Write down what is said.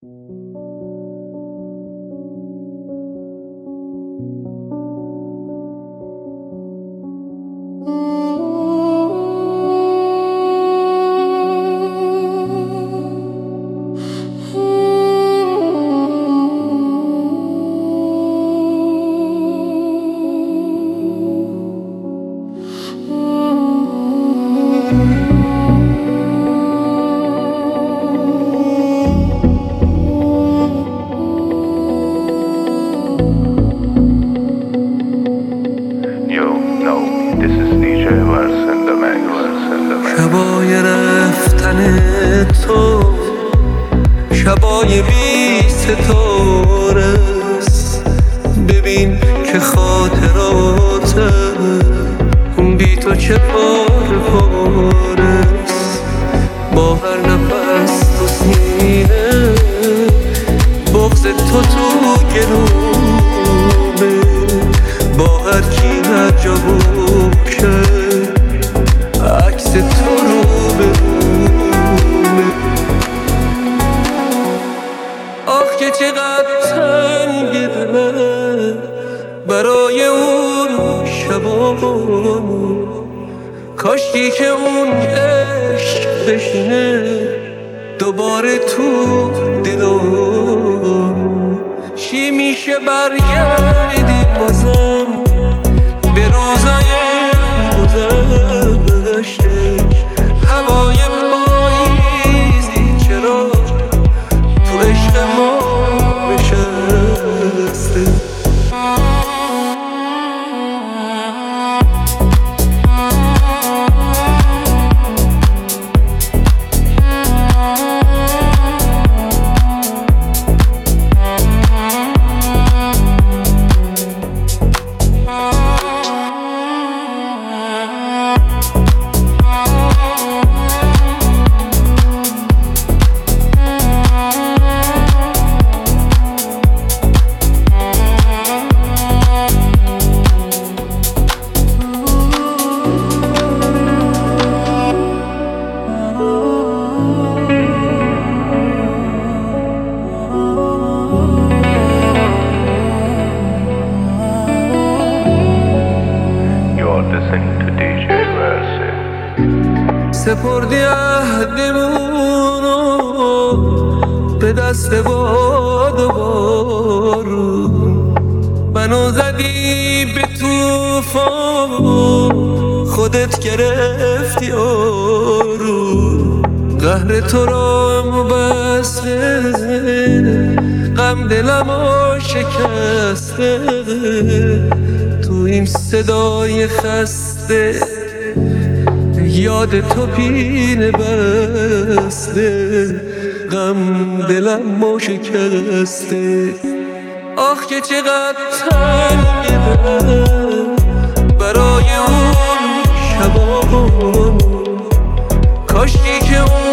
شبای رفتن تو شبای بی ستارست، ببین که خاطرات بی تو چه پاره پارست. با هر نفس تو سینه بغض تو گلومه، با هر کی هر جا باشه عکس تو رو ببونه. آخ که چقدر تنگ دلم برای اون شبامون، کاشتی که اون عشق بشینه دوباره تو دلم. چی میشه برگردیم بازم به روزای گذشته؟ هوای پاییزی چرا تو عشق ما نشسته؟ سپردی عهدمونو به دست باد و بارون، منو زدی به طوفان خودت گرفتی آروم. قهر تو را مبسته غم دلمو شکسته، تو این صدای خسته یاد تو پینه بسته، غم دلمو شکسته. آخ که چقدر تنگ دلم برای اون شبامون، کاشتی که اون